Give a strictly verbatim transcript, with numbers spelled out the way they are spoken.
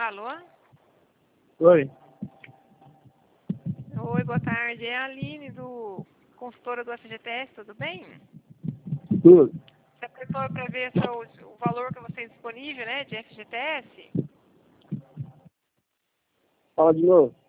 Alô? Oi. Oi, boa tarde. É a Aline, do consultora do F G T S, tudo bem? Tudo. Você apertou para ver se o, o valor que você tem disponível, né, de F G T S? Fala de novo.